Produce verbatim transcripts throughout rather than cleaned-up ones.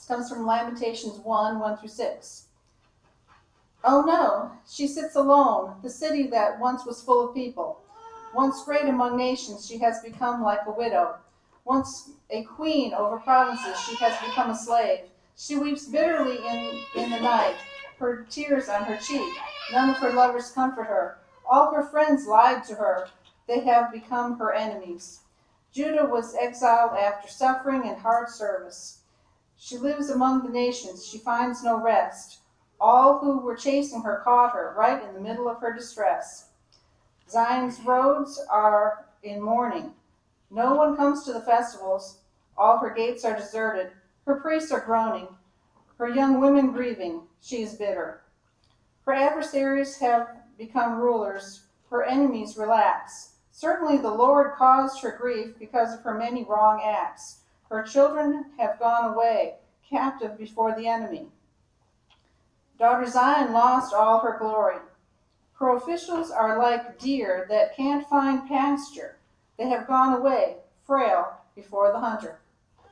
comes from Lamentations one, one through six. Oh no, she sits alone, the city that once was full of people. Once great among nations, she has become like a widow. Once a queen over provinces, she has become a slave. She weeps bitterly in, in the night, her tears on her cheek. None of her lovers comfort her. All her friends lied to her. They have become her enemies. Judah was exiled after suffering and hard service. She lives among the nations. She finds no rest. All who were chasing her caught her right in the middle of her distress. Zion's roads are in mourning. No one comes to the festivals. All her gates are deserted. Her priests are groaning. Her young women grieving. She is bitter. Her adversaries have become rulers. Her enemies relax. Certainly the Lord caused her grief because of her many wrong acts. Her children have gone away, captive before the enemy. Daughter Zion lost all her glory. Her officials are like deer that can't find pasture. They have gone away, frail, before the hunter.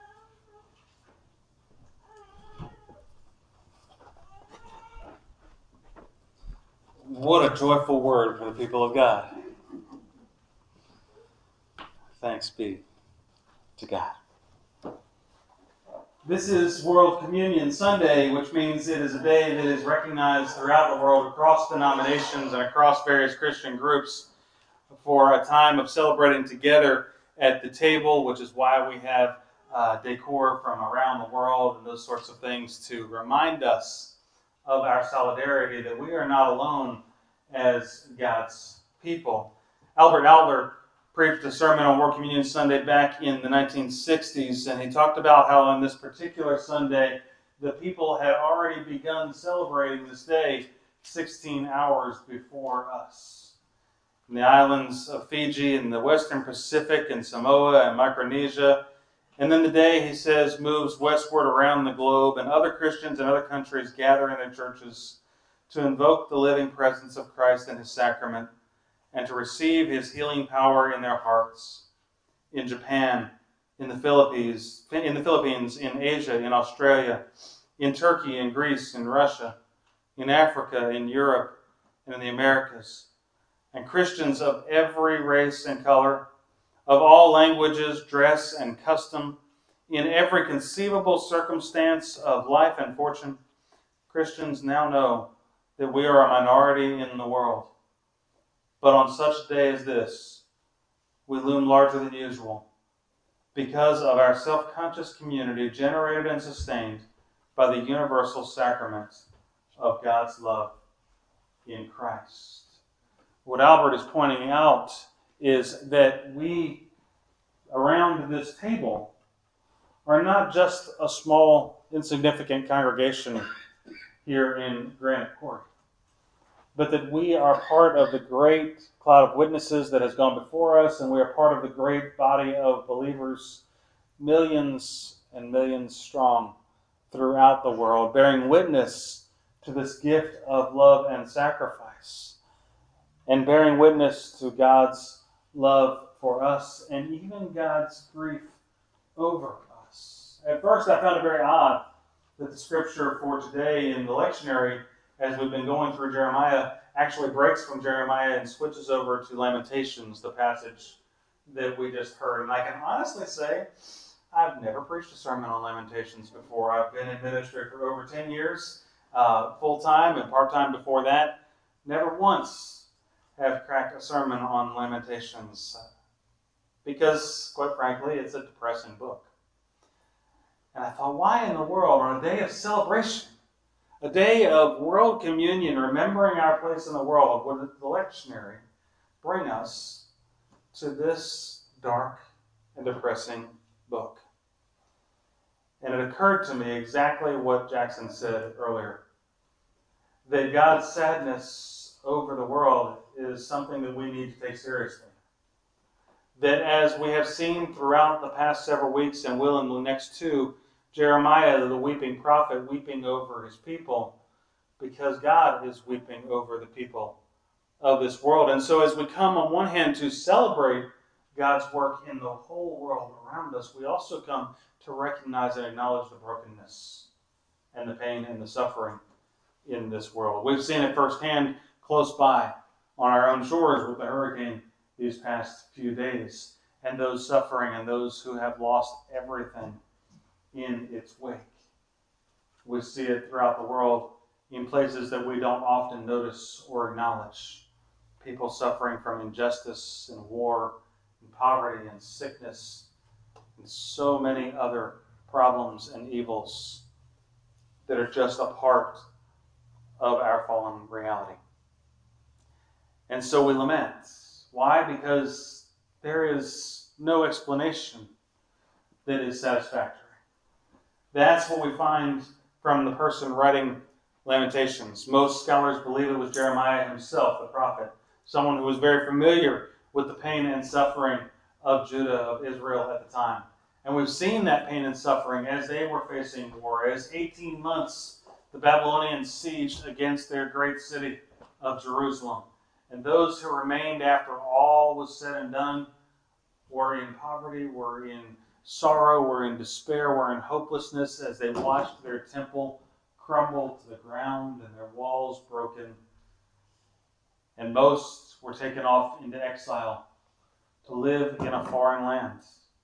What a joyful word for the people of God. Thanks be to God. This is World Communion Sunday, which means it is a day that is recognized throughout the world across denominations and across various Christian groups for a time of celebrating together at the table, which is why we have uh, decor from around the world and those sorts of things to remind us of our solidarity, that we are not alone as God's people. Albert Outler preached a sermon on World Communion Sunday back in the nineteen sixties, and he talked about how on this particular Sunday, the people had already begun celebrating this day sixteen hours before us. In the islands of Fiji and the Western Pacific and Samoa and Micronesia. And then the day, he says, moves westward around the globe, and other Christians in other countries gather in their churches to invoke the living presence of Christ and his sacrament, and to receive his healing power in their hearts. In Japan, in the Philippines, in the Philippines, in Asia, in Australia, in Turkey, in Greece, in Russia, in Africa, in Europe, and in the Americas. And Christians of every race and color, of all languages, dress, and custom, in every conceivable circumstance of life and fortune, Christians now know that we are a minority in the world. But on such a day as this, we loom larger than usual because of our self-conscious community generated and sustained by the universal sacrament of God's love in Christ. What Albert is pointing out is that we, around this table, are not just a small, insignificant congregation here in Granite Court, but that we are part of the great cloud of witnesses that has gone before us, and we are part of the great body of believers, millions and millions strong throughout the world, bearing witness to this gift of love and sacrifice, and bearing witness to God's love for us, and even God's grief over us. At first, I found it very odd that the scripture for today in the lectionary, as we've been going through Jeremiah, actually breaks from Jeremiah and switches over to Lamentations, the passage that we just heard. And I can honestly say, I've never preached a sermon on Lamentations before. I've been in ministry for over ten years, uh, full-time and part-time before that. Never once have cracked a sermon on Lamentations because, quite frankly, it's a depressing book. And I thought, why in the world, on a day of celebration, a day of world communion, remembering our place in the world, would the lectionary bring us to this dark and depressing book? And it occurred to me exactly what Jackson said earlier, that God's sadness over the world is something that we need to take seriously. That as we have seen throughout the past several weeks, and will in the next two, Jeremiah, the weeping prophet, weeping over his people, because God is weeping over the people of this world. And so as we come on one hand to celebrate God's work in the whole world around us, we also come to recognize and acknowledge the brokenness and the pain and the suffering in this world. We've seen it firsthand close by on our own shores with the hurricane these past few days, and those suffering and those who have lost everything in its wake. We see it throughout the world in places that we don't often notice or acknowledge. People suffering from injustice and war and poverty and sickness and so many other problems and evils that are just a part of our fallen reality. And so we lament. Why? Because there is no explanation that is satisfactory. That's what we find from the person writing Lamentations. Most scholars believe it was Jeremiah himself, the prophet, someone who was very familiar with the pain and suffering of Judah, of Israel at the time. And we've seen that pain and suffering as they were facing war, as eighteen months the Babylonians sieged against their great city of Jerusalem. And those who remained after all was said and done were in poverty, were in sorrow, were in despair, were in hopelessness as they watched their temple crumble to the ground and their walls broken. And most were taken off into exile to live in a foreign land.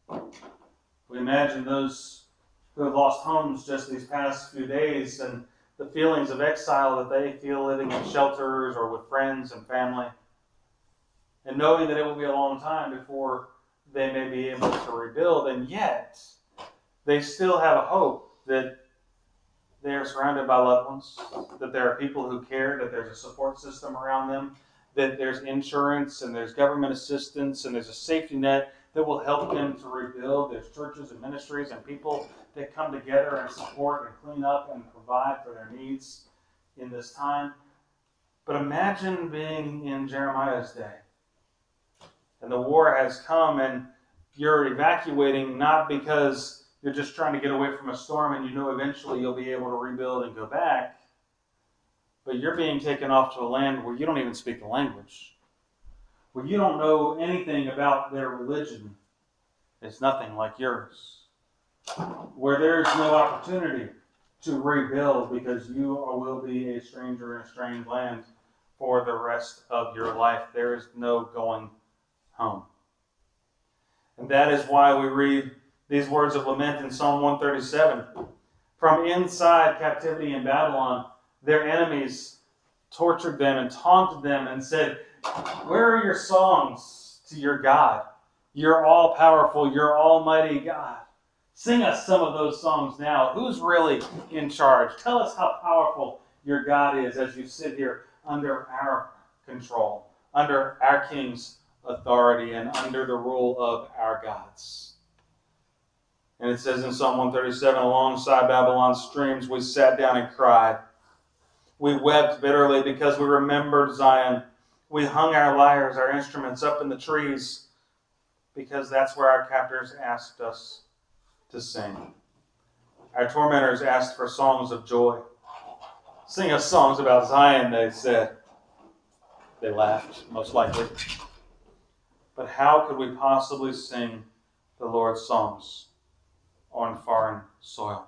We imagine those who have lost homes just these past few days and the feelings of exile that they feel living in shelters or with friends and family, and knowing that it will be a long time before they may be able to rebuild, and yet they still have a hope that they are surrounded by loved ones, that there are people who care, that there's a support system around them, that there's insurance and there's government assistance and there's a safety net that will help them to rebuild. There's churches and ministries and people that come together and support and clean up and provide for their needs in this time. But imagine being in Jeremiah's day. And the war has come and you're evacuating not because you're just trying to get away from a storm and you know eventually you'll be able to rebuild and go back, but you're being taken off to a land where you don't even speak the language, where you don't know anything about their religion. It's nothing like yours, where there's no opportunity to rebuild because you will be a stranger in a strange land for the rest of your life. There is no going home. And that is why we read these words of lament in Psalm one thirty-seven. From inside captivity in Babylon, their enemies tortured them and taunted them and said, "Where are your songs to your God? You're all-powerful, you're almighty God. Sing us some of those songs now. Who's really in charge? Tell us how powerful your God is as you sit here under our control, under our king's authority, and under the rule of our gods." And it says in Psalm one thirty-seven, alongside Babylon's streams, we sat down and cried. We wept bitterly because we remembered Zion. We hung our lyres, our instruments, up in the trees because that's where our captors asked us to sing. Our tormentors asked for songs of joy. Sing us songs about Zion, they said. They laughed, most likely. But how could we possibly sing the Lord's songs on foreign soil?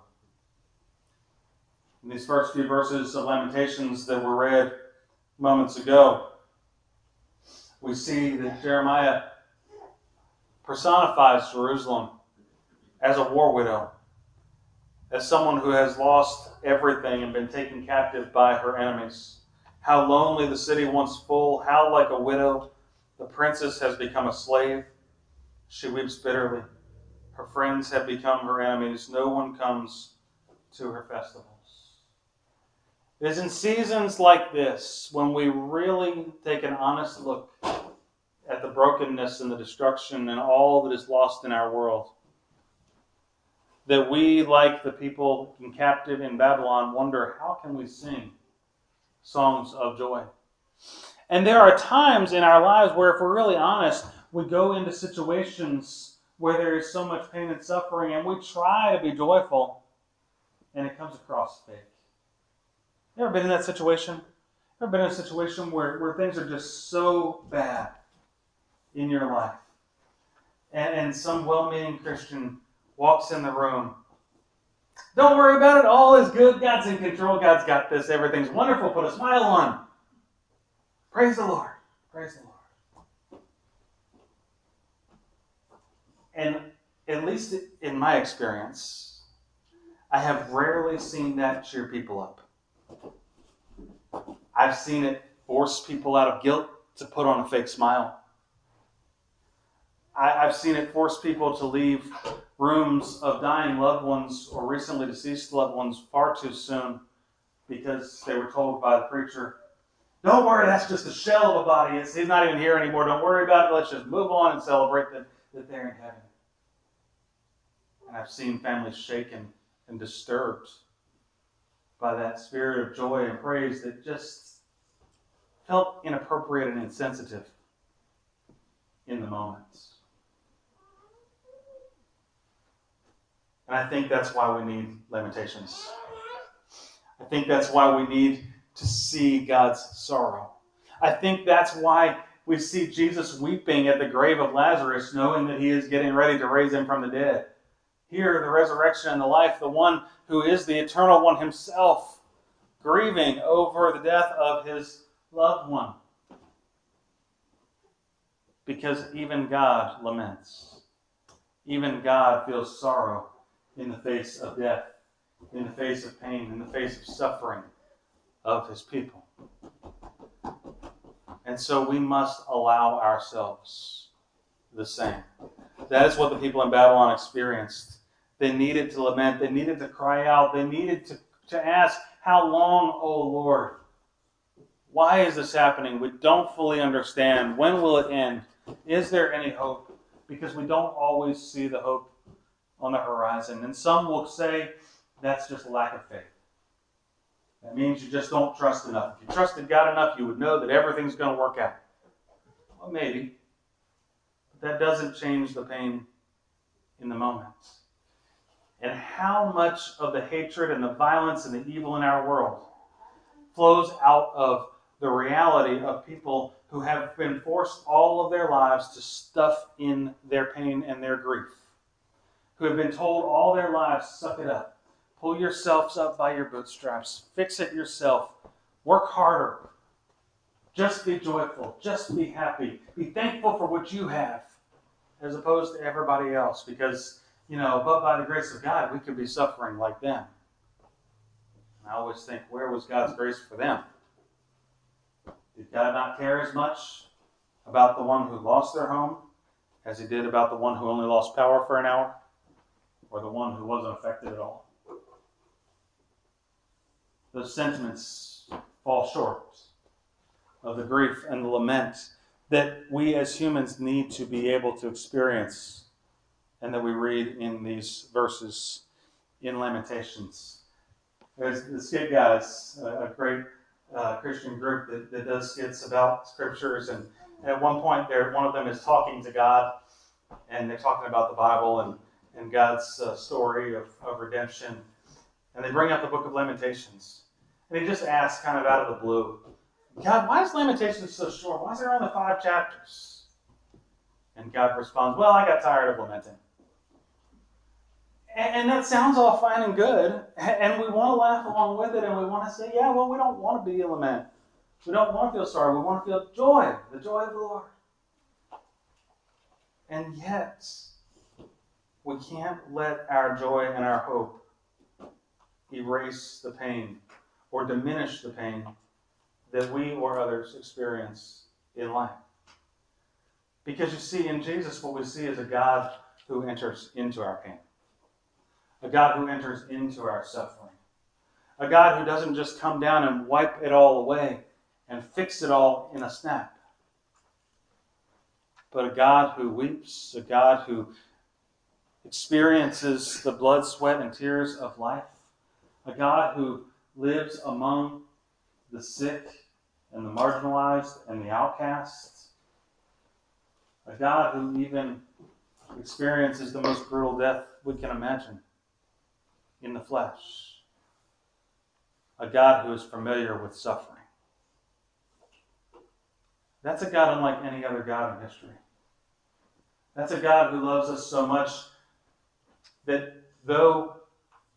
In these first few verses of Lamentations that were read moments ago, we see that Jeremiah personifies Jerusalem as a war widow, as someone who has lost everything and been taken captive by her enemies. How lonely the city once full, how like a widow the princess has become a slave. She weeps bitterly. Her friends have become her enemies. No one comes to her festivals. It is in seasons like this when we really take an honest look at the brokenness and the destruction and all that is lost in our world, that we, like the people in captive in Babylon, wonder, how can we sing songs of joy? And there are times in our lives where, if we're really honest, we go into situations where there is so much pain and suffering and we try to be joyful and it comes across fake. You ever been in that situation? Ever been in a situation where, where things are just so bad in your life and, and some well-meaning Christian walks in the room Don't worry about it. All is good. God's in control. God's got this. Everything's wonderful. Put a smile on. Praise the Lord. Praise the Lord. And at least in my experience, I have rarely seen that cheer people up. I've seen it force people out of guilt to put on a fake smile. I, I've seen it force people to leave rooms of dying loved ones or recently deceased loved ones far too soon because they were told by the preacher, don't worry, that's just a shell of a body. It's, he's not even here anymore. Don't worry about it. Let's just move on and celebrate that, that they're in heaven. And I've seen families shaken and disturbed by that spirit of joy and praise that just felt inappropriate and insensitive in the moments. And I think that's why we need Lamentations. I think that's why we need to see God's sorrow. I think that's why we see Jesus weeping at the grave of Lazarus, knowing that he is getting ready to raise him from the dead. Here, the resurrection and the life, the one who is the eternal one himself, grieving over the death of his loved one. Because even God laments. Even God feels sorrow in the face of death, in the face of pain, in the face of suffering of his people. And so we must allow ourselves the same. That is what the people in Babylon experienced. They needed to lament. They needed to cry out. They needed to, to ask, how long, O Lord? Why is this happening? We don't fully understand. When will it end? Is there any hope? Because we don't always see the hope on the horizon. And some will say that's just a lack of faith. That means you just don't trust enough. If you trusted God enough, you would know that everything's going to work out. Well, maybe. But that doesn't change the pain in the moment. And how much of the hatred and the violence and the evil in our world flows out of the reality of people who have been forced all of their lives to stuff in their pain and their grief. Who have been told all their lives, suck it up. Pull yourselves up by your bootstraps. Fix it yourself. Work harder. Just be joyful. Just be happy. Be thankful for what you have as opposed to everybody else. Because, you know, but by the grace of God, we could be suffering like them. And I always think, where was God's grace for them? Did God not care as much about the one who lost their home as he did about the one who only lost power for an hour? Or the one who wasn't affected at all? Those sentiments fall short of the grief and the lament that we as humans need to be able to experience and that we read in these verses in Lamentations. There's the Skit Guys, a great uh, Christian group that, that does skits about scriptures, and, and at one point there, one of them is talking to God, and they're talking about the Bible and, and God's uh, story of, of redemption, and they bring up the book of Lamentations. And he just asks kind of out of the blue, God, why is Lamentations so short? Why is there only five chapters? And God responds, well, I got tired of lamenting. And, and that sounds all fine and good, and we want to laugh along with it, and we want to say, yeah, well, we don't want to be a lament. We don't want to feel sorry. We want to feel joy, the joy of the Lord. And yet, we can't let our joy and our hope erase the pain or diminish the pain that we or others experience in life. Because you see, in Jesus, what we see is a God who enters into our pain. A God who enters into our suffering. A God who doesn't just come down and wipe it all away and fix it all in a snap. But a God who weeps, a God who experiences the blood, sweat, and tears of life. A God who lives among the sick and the marginalized and the outcasts. A God who even experiences the most brutal death we can imagine in the flesh. A God who is familiar with suffering. That's a God unlike any other God in history. That's a God who loves us so much that though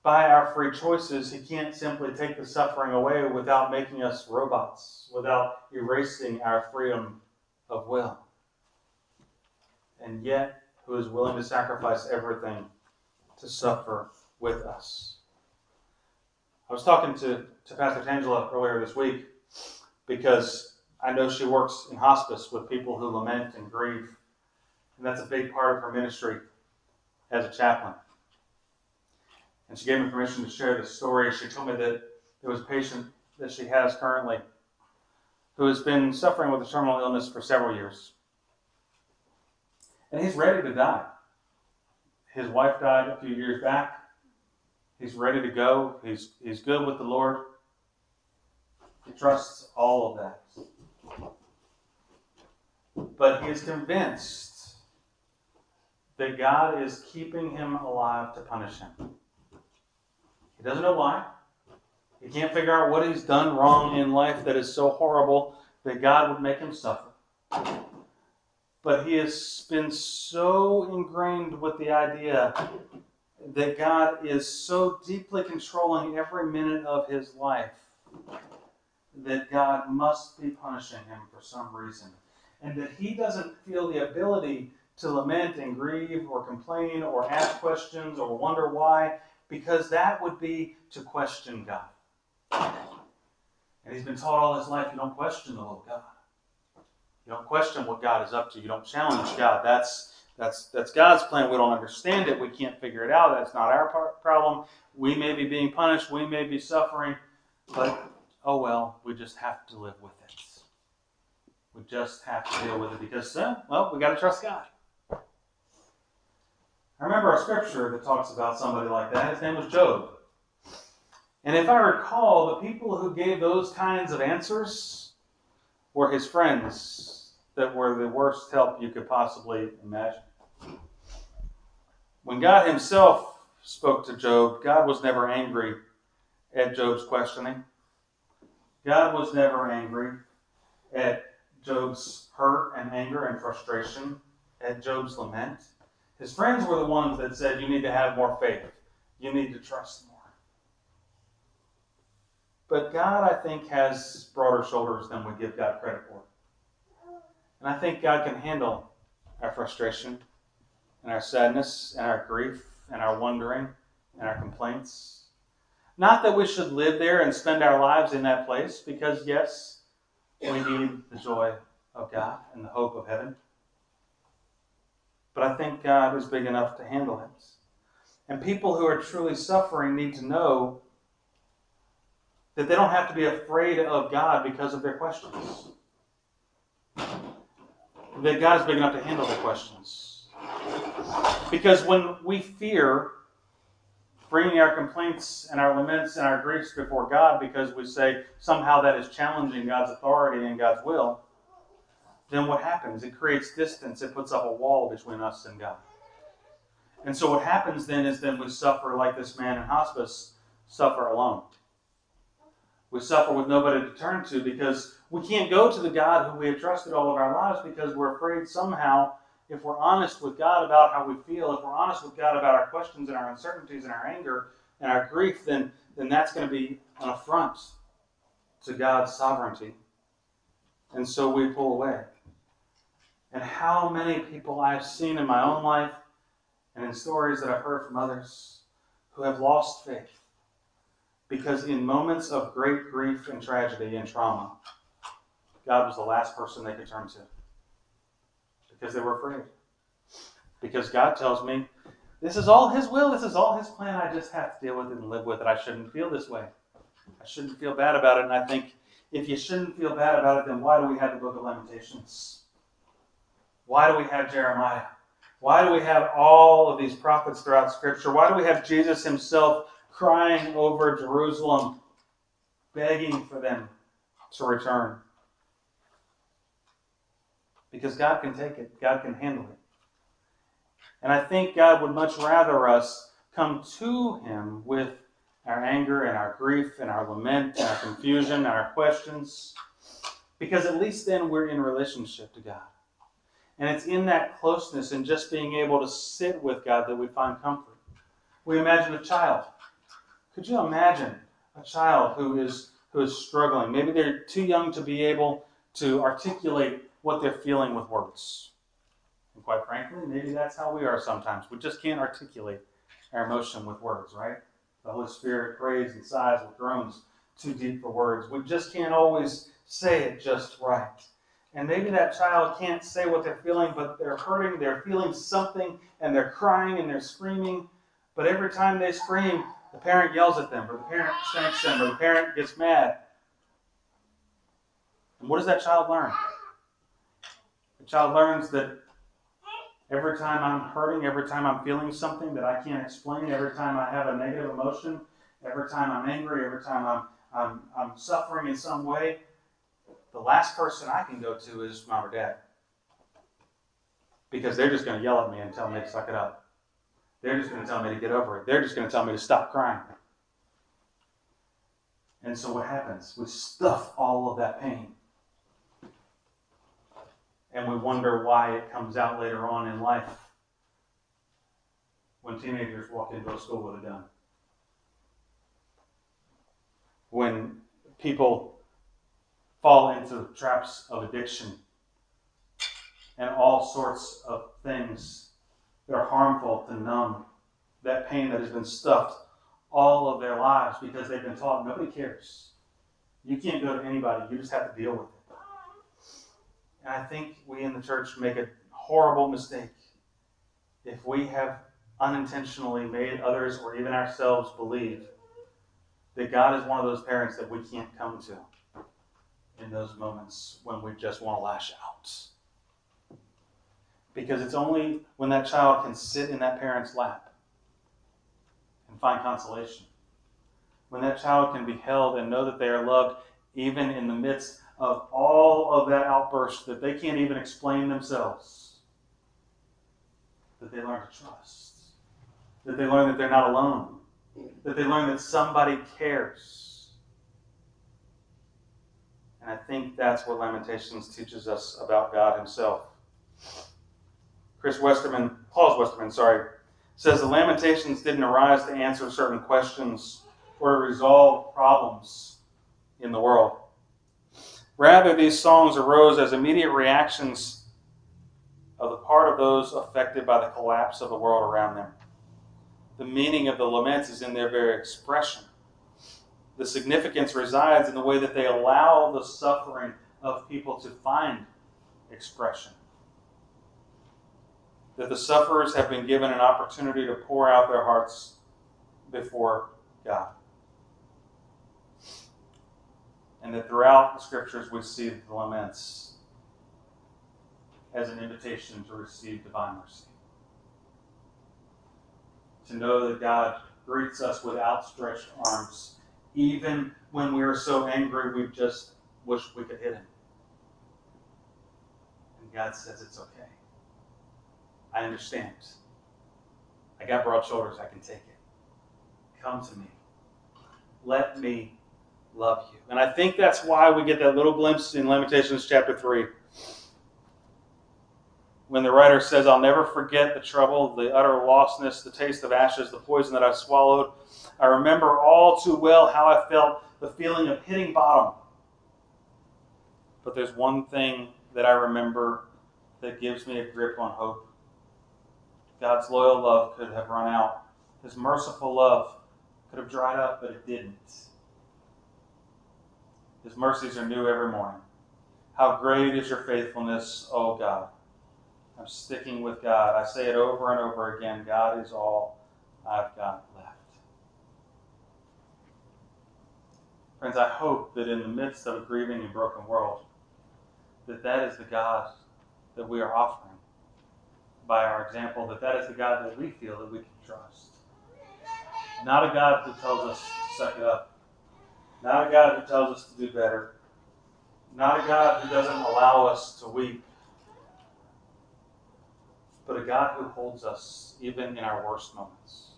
by our free choices, he can't simply take the suffering away without making us robots, without erasing our freedom of will. And yet, who is willing to sacrifice everything to suffer with us. I was talking to, to Pastor Tangela earlier this week because I know she works in hospice with people who lament and grieve. And that's a big part of her ministry as a chaplain. And she gave me permission to share this story. She told me that there was a patient that she has currently who has been suffering with a terminal illness for several years. And he's ready to die. His wife died a few years back. He's ready to go. He's, he's good with the Lord. He trusts all of that. But he is convinced that God is keeping him alive to punish him. He doesn't know why. He can't figure out what he's done wrong in life that is so horrible that God would make him suffer. But he has been so ingrained with the idea that God is so deeply controlling every minute of his life that God must be punishing him for some reason. And that he doesn't feel the ability to lament and grieve or complain or ask questions or wonder why, because that would be to question God. And he's been taught all his life, you don't question the will of God. You don't question what God is up to. You don't challenge God. That's that's that's God's plan. We don't understand it. We can't figure it out. That's not our par- problem. We may be being punished. We may be suffering. But, oh well, we just have to live with it. We just have to deal with it because, uh, well, we got to trust God. I remember a scripture that talks about somebody like that. His name was Job. And if I recall, the people who gave those kinds of answers were his friends that were the worst help you could possibly imagine. When God himself spoke to Job, God was never angry at Job's questioning. God was never angry at Job's hurt and anger and frustration, at Job's lament. His friends were the ones that said, you need to have more faith. You need to trust more. But God, I think, has broader shoulders than we give God credit for. And I think God can handle our frustration and our sadness and our grief and our wondering and our complaints. Not that we should live there and spend our lives in that place, because yes, we need the joy of God and the hope of heaven. But I think God is big enough to handle it. And people who are truly suffering need to know that they don't have to be afraid of God because of their questions. That God is big enough to handle their questions. Because when we fear bringing our complaints and our laments and our griefs before God because we say somehow that is challenging God's authority and God's will, then what happens? It creates distance. It puts up a wall between us and God. And so what happens then is then we suffer like this man in hospice, suffer alone. We suffer with nobody to turn to because we can't go to the God who we have trusted all of our lives because we're afraid somehow, if we're honest with God about how we feel, if we're honest with God about our questions and our uncertainties and our anger and our grief, then, then that's going to be an affront to God's sovereignty. And so we pull away. And how many people I've seen in my own life and in stories that I've heard from others who have lost faith because in moments of great grief and tragedy and trauma, God was the last person they could turn to because they were afraid. Because God tells me, this is all his will, this is all his plan, I just have to deal with it and live with it. I shouldn't feel this way. I shouldn't feel bad about it. And I think if you shouldn't feel bad about it, then why do we have the book of Lamentations? Why do we have Jeremiah? Why do we have all of these prophets throughout Scripture? Why do we have Jesus himself crying over Jerusalem, begging for them to return? Because God can take it. God can handle it. And I think God would much rather us come to him with our anger and our grief and our lament and our confusion and our questions, because at least then we're in relationship to God. And it's in that closeness and just being able to sit with God that we find comfort. We imagine a child Could you imagine a child who is who is struggling? Maybe they're too young to be able to articulate what they're feeling with words. And quite frankly, maybe that's how we are sometimes. We just can't articulate our emotion with words, right? The Holy Spirit prays and sighs with groans too deep for words. We just can't always say it just right. And maybe that child can't say what they're feeling, but they're hurting, they're feeling something, and they're crying and they're screaming. But every time they scream, the parent yells at them, or the parent spanks them, or the parent gets mad. And what does that child learn? The child learns that every time I'm hurting, every time I'm feeling something that I can't explain, every time I have a negative emotion, every time I'm angry, every time I'm, I'm, I'm suffering in some way, the last person I can go to is mom or dad. Because they're just going to yell at me and tell me to suck it up. They're just going to tell me to get over it. They're just going to tell me to stop crying. And so what happens? We stuff all of that pain. And we wonder why it comes out later on in life when teenagers walk into a school with a gun. When people fall into traps of addiction and all sorts of things that are harmful to numb that pain that has been stuffed all of their lives because they've been taught nobody cares. You can't go to anybody. You just have to deal with it. And I think we in the church make a horrible mistake if we have unintentionally made others or even ourselves believe that God is one of those parents that we can't come to in those moments when we just want to lash out. Because it's only when that child can sit in that parent's lap and find consolation. When that child can be held and know that they are loved even in the midst of all of that outburst that they can't even explain themselves. That they learn to trust. That they learn that they're not alone. That they learn that somebody cares. And I think that's what Lamentations teaches us about God himself. Chris Westerman, Paul Westerman, sorry, says the Lamentations didn't arise to answer certain questions or to resolve problems in the world. Rather, these songs arose as immediate reactions of the part of those affected by the collapse of the world around them. The meaning of the laments is in their very expression. The significance resides in the way that they allow the suffering of people to find expression. That the sufferers have been given an opportunity to pour out their hearts before God. And that throughout the Scriptures we see the laments as an invitation to receive divine mercy. To know that God greets us with outstretched arms, even when we are so angry we just wish we could hit him. And God says it's okay. I understand. I got broad shoulders, I can take it. Come to me. Let me love you. And I think that's why we get that little glimpse in Lamentations chapter three. When the writer says, I'll never forget the trouble, the utter lostness, the taste of ashes, the poison that I swallowed. I remember all too well how I felt, the feeling of hitting bottom. But there's one thing that I remember that gives me a grip on hope. God's loyal love could have run out. His merciful love could have dried up, but it didn't. His mercies are new every morning. How great is your faithfulness, O God. I'm sticking with God. I say it over and over again. God is all I've got left. Friends, I hope that in the midst of a grieving and broken world, that that is the God that we are offering. By our example, that that is the God that we feel that we can trust. Not a God who tells us to suck it up. Not a God who tells us to do better. Not a God who doesn't allow us to weep. But a God who holds us even in our worst moments.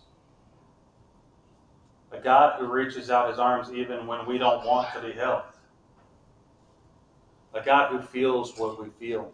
A God who reaches out his arms even when we don't want to be held. A God who feels what we feel.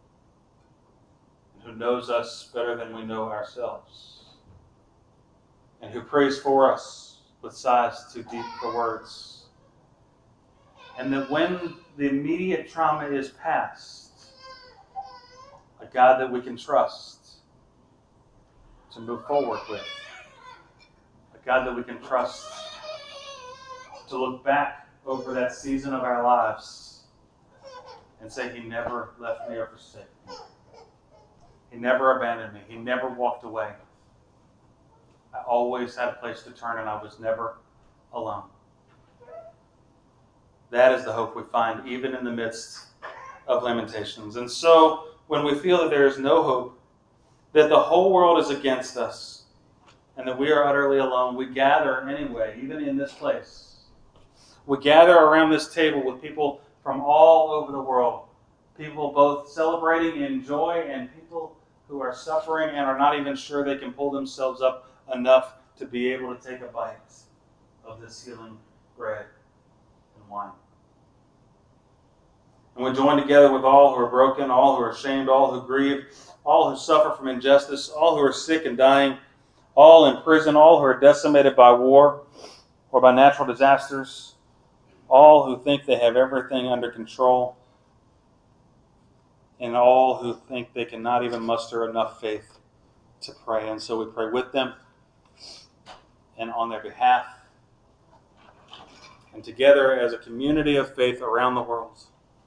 And who knows us better than we know ourselves. and who prays for us with sighs too deep for words. And that when the immediate trauma is past, a God that we can trust to move forward with, a God that we can trust to look back over that season of our lives and say, He never left me or forsaken me. He never abandoned me. He never walked away. I always had a place to turn, and I was never alone. That is the hope we find even in the midst of lamentations. And so, when we feel that there is no hope, that the whole world is against us, and that we are utterly alone, we gather anyway, even in this place. We gather around this table with people from all over the world, people both celebrating in joy and people who are suffering and are not even sure they can pull themselves up enough to be able to take a bite of this healing bread and wine. And we join together with all who are broken, all who are ashamed, all who grieve, all who suffer from injustice, all who are sick and dying, all in prison, all who are decimated by war or by natural disasters, all who think they have everything under control, and all who think they cannot even muster enough faith to pray. And so we pray with them and on their behalf, and together as a community of faith around the world,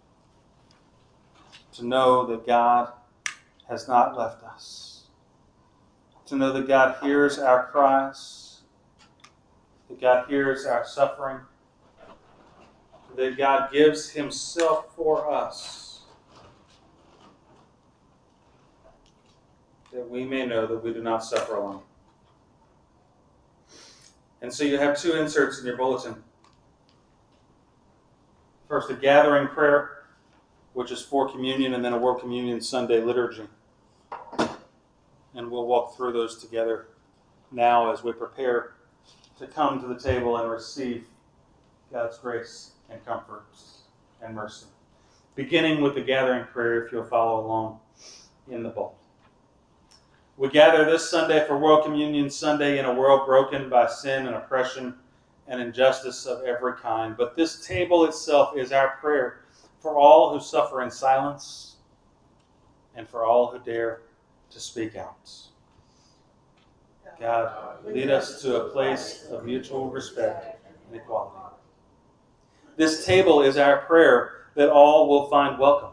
to know that God has not left us, to know that God hears our cries, that God hears our suffering, that God gives Himself for us, that we may know that we do not suffer alone. And so you have two inserts in your bulletin. First, a gathering prayer, which is for communion, and then a World Communion Sunday liturgy. And we'll walk through those together now as we prepare to come to the table and receive God's grace and comfort and mercy. Beginning with the gathering prayer, if you'll follow along in the bowl. We gather this Sunday for World Communion Sunday in a world broken by sin and oppression and injustice of every kind. But this table itself is our prayer for all who suffer in silence and for all who dare to speak out. God, lead us to a place of mutual respect and equality. This table is our prayer that all will find welcome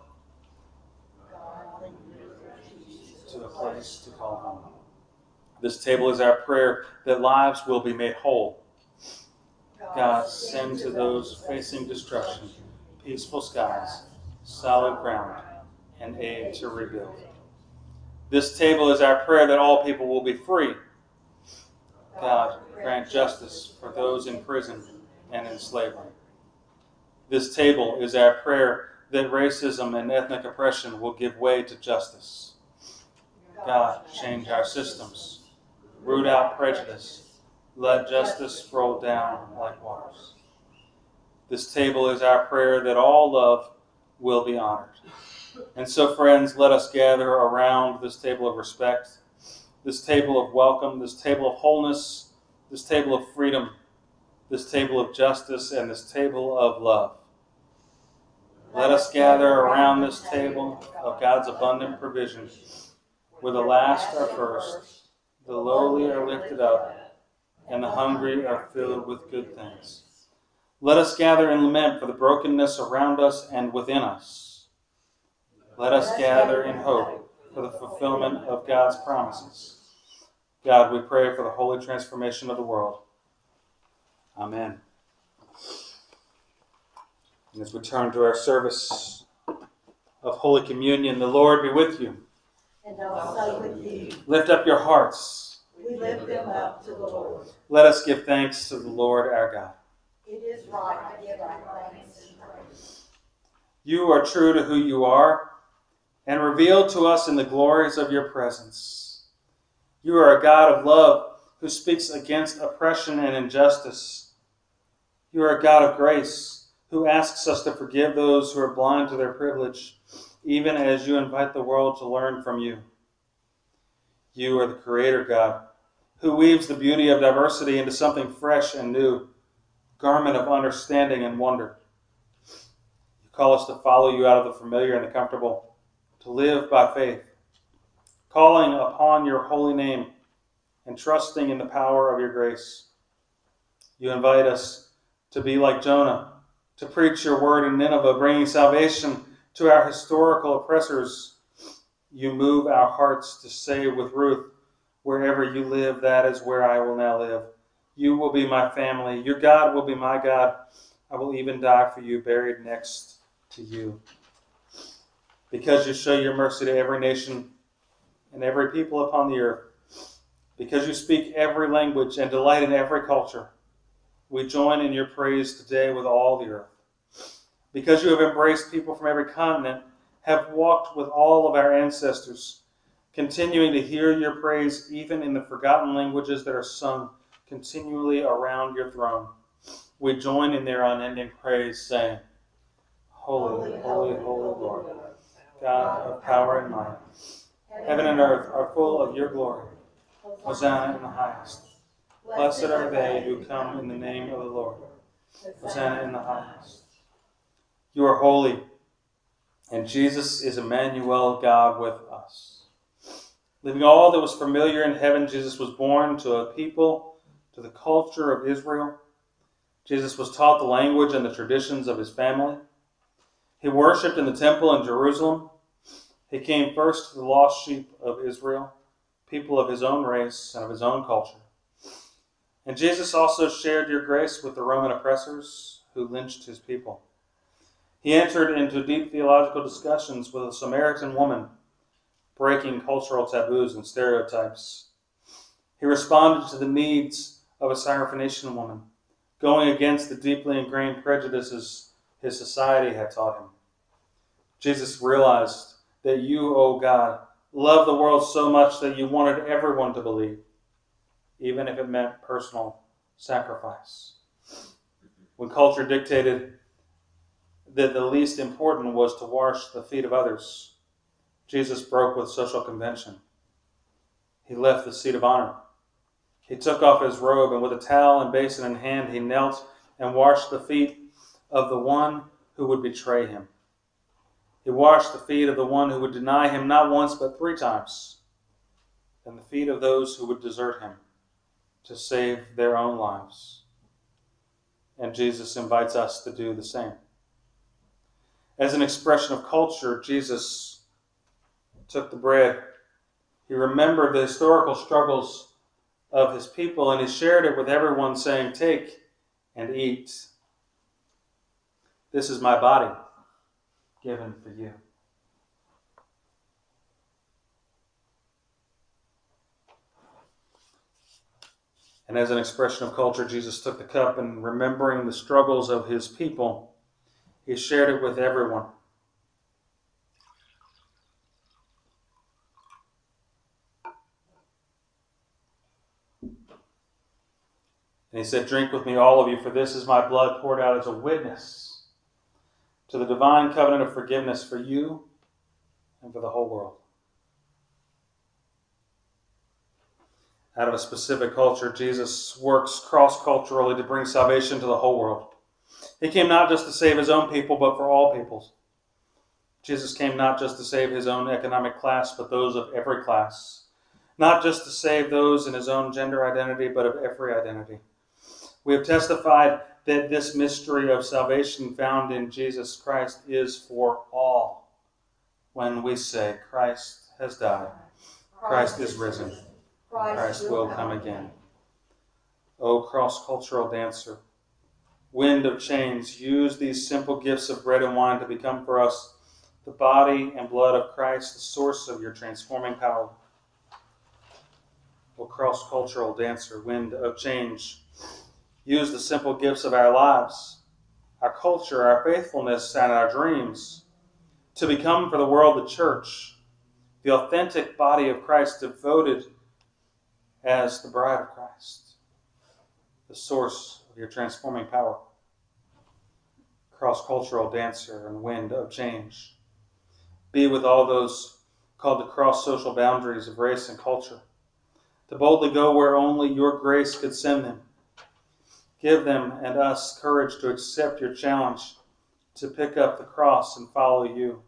to a place to call home. This table is our prayer that lives will be made whole. God, send to those facing destruction peaceful skies, solid ground, and aid to rebuild. This table is our prayer that all people will be free. God, grant justice for those in prison and in slavery. This table is our prayer that racism and ethnic oppression will give way to justice. God, change our systems. Root out prejudice. Let justice roll down like waters. This table is our prayer that all love will be honored. And so, friends, let us gather around this table of respect, this table of welcome, this table of wholeness, this table of freedom, this table of justice, and this table of love. Let us gather around this table of God's abundant provision, where the last are first, the lowly are lifted up, and the hungry are filled with good things. Let us gather in lament for the brokenness around us and within us. Let us gather in hope for the fulfillment of God's promises. God, we pray for the holy transformation of the world. Amen. And as we turn to our service of Holy Communion, the Lord be with you. And also with you. Lift up your hearts. We lift them up to the Lord. Let us give thanks to the Lord our God. It is right to give our thanks and praise. You are true to who you are, and reveal to us in the glories of your presence. You are a God of love who speaks against oppression and injustice. You are a God of grace who asks us to forgive those who are blind to their privilege, even as you invite the world to learn from you. You are the Creator God who weaves the beauty of diversity into something fresh and new, garment of understanding and wonder. You call us to follow you out of the familiar and the comfortable, to live by faith, calling upon your holy name and trusting in the power of your grace. You invite us to be like Jonah, to preach your word in Nineveh, bringing salvation to our historical oppressors. You move our hearts to say with Ruth, wherever you live, that is where I will now live. You will be my family. Your God will be my God. I will even die for you, buried next to you. Because you show your mercy to every nation and every people upon the earth, because you speak every language and delight in every culture, we join in your praise today with all the earth. Because you have embraced people from every continent, have walked with all of our ancestors, continuing to hear your praise even in the forgotten languages that are sung continually around your throne, we join in their unending praise, saying, Holy, holy, holy Lord, God of power and might. Heaven and earth are full of your glory. Hosanna in the highest. Blessed are they who come in the name of the Lord. Hosanna in the highest. You are holy, and Jesus is Emmanuel, God with us. Leaving all that was familiar in heaven, Jesus was born to a people, to the culture of Israel. Jesus was taught the language and the traditions of his family. He worshipped in the temple in Jerusalem. He came first to the lost sheep of Israel, people of his own race and of his own culture. And Jesus also shared your grace with the Roman oppressors who lynched his people. He entered into deep theological discussions with a Samaritan woman, breaking cultural taboos and stereotypes. He responded to the needs of a Syrophoenician woman, going against the deeply ingrained prejudices his society had taught him. Jesus realized that you, O God, love the world so much that you wanted everyone to believe, even if it meant personal sacrifice. When culture dictated that the least important was to wash the feet of others, Jesus broke with social convention. He left the seat of honor. He took off his robe, and with a towel and basin in hand, he knelt and washed the feet of the one who would betray him. He washed the feet of the one who would deny him not once but three times, and the feet of those who would desert him to save their own lives. And Jesus invites us to do the same. As an expression of culture, Jesus took the bread. He remembered the historical struggles of his people, and he shared it with everyone, saying, Take and eat. This is my body, given for you. And as an expression of culture, Jesus took the cup, and remembering the struggles of his people, he shared it with everyone. And he said, Drink with me, all of you, for this is my blood poured out as a witness to the divine covenant of forgiveness for you and for the whole world. Out of a specific culture, Jesus works cross-culturally to bring salvation to the whole world. He came not just to save his own people, but for all peoples. Jesus came not just to save his own economic class, but those of every class. Not just to save those in his own gender identity, but of every identity. We have testified that this mystery of salvation found in Jesus Christ is for all. When we say, Christ has died, Christ is risen, Christ will come again. O cross-cultural dancer, wind of change, use these simple gifts of bread and wine to become for us the body and blood of Christ, the source of your transforming power. O cross-cultural dancer, wind of change, use the simple gifts of our lives, our culture, our faithfulness, and our dreams to become for the world the church, the authentic body of Christ devoted as the bride of Christ, the source of your transforming power. Cross-cultural dancer and wind of change, be with all those called to cross social boundaries of race and culture, to boldly go where only your grace could send them. Give them and us courage to accept your challenge to pick up the cross and follow you.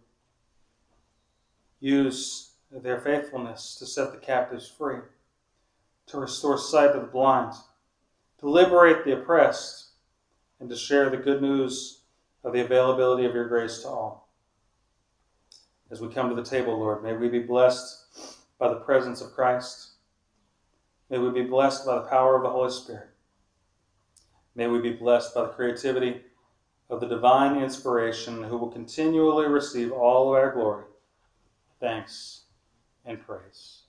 Use their faithfulness to set the captives free, to restore sight to the blind, to liberate the oppressed, and to share the good news of the availability of your grace to all. As we come to the table, Lord, may we be blessed by the presence of Christ. May we be blessed by the power of the Holy Spirit. May we be blessed by the creativity of the divine inspiration who will continually receive all of our glory, thanks, and praise.